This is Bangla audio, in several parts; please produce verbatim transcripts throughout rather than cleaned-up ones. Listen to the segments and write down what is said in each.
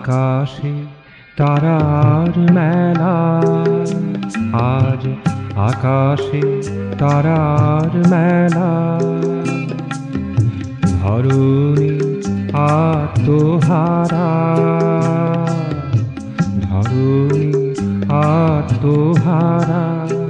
আকাশে তারার মেলা, আজ আকাশে তারার মেলা। ধরণী আত্মহারা, ধরণী আত্মহারা।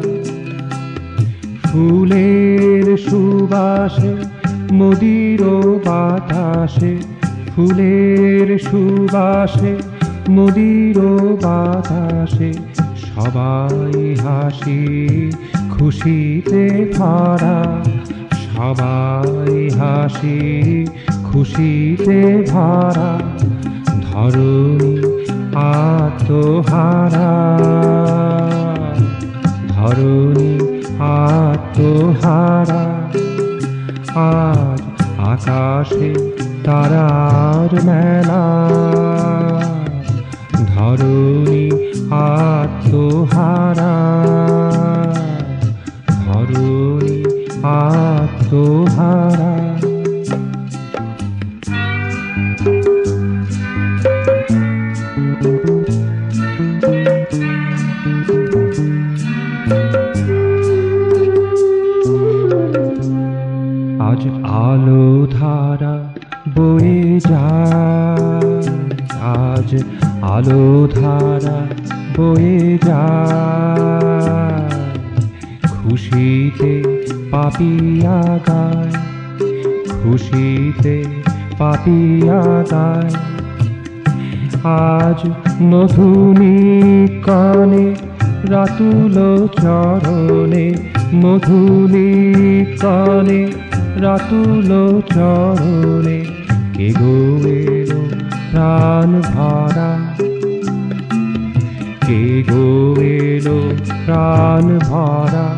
ফুলের সুবাসে মদির বাতাসে, ফুলের সুবাসে মদির বাতাসে, সবাই হাসি খুশিতে ভরা, সবাই হাসি খুশিতে ভরা। ধরণী আত্মহারা, ধরণী আত্মহারা। আজ আকাশে তারার মেলা, ধরণী আত্মহারা, ধরণী আত্মহারা। আজ আলো ধারা বয়ে যায়, আজ আলো ধারা বয়ে যায়। খুশিতে পাপিয়া গায়, খুশিতে পাপিয়া গায়। আজ মধুনি কানে রাতুল চরণে, মধুনি কানে রাতুল চরণে। কে গো এলো প্রাণ ভরা, কে গো এলো প্রাণ ভরা।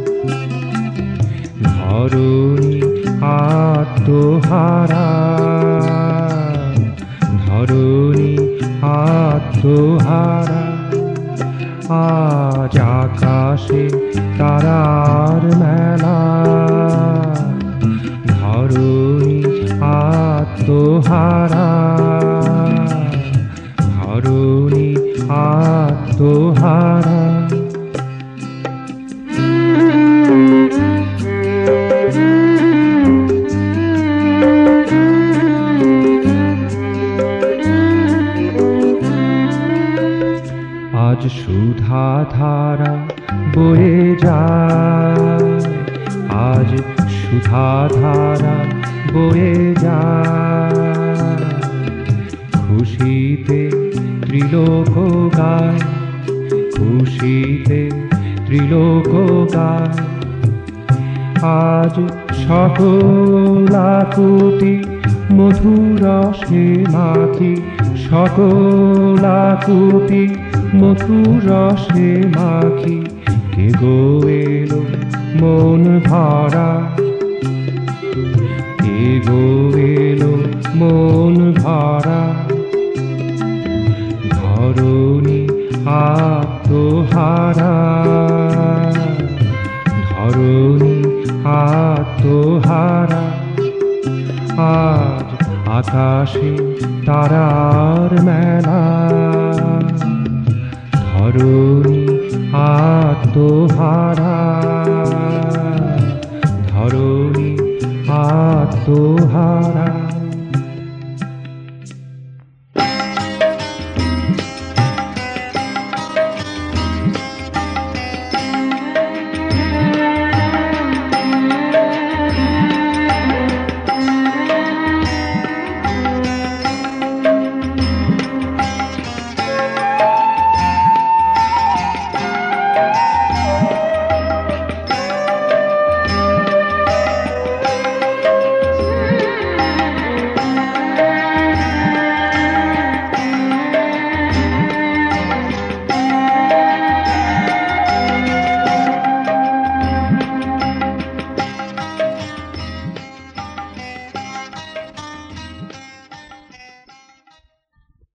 ধরণী আত্মহারা, ধরণী আত্মহারা। আজ আকাশে তারার মেলা, ধরণী আত্মহারা, ধরণী আত্মহারা। আজ সুধা ধারা বয়ে যায়, আজ সুধা ধারা বয়ে যায়। খুশিতে ত্রিলোক গায়, খুশিতে ত্রিলোক গায়। আজ সকল আকুতি মধুরসে মাখি, সকল আকুতি মধুরসে মাখি। কে গো এলো মন ভরা, কে গো এলো মন ভরা। ধরণী আত্মহারা, ধরণী আত্মহারা। আজ আকাশে তারার মেলা, ধরণী আত্মহারা, ধরণী আত্মহারা।